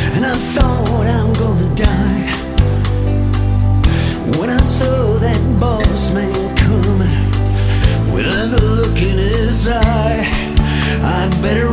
and I thought I'm gonna die. When I saw that boss man coming with a look in his eye, I better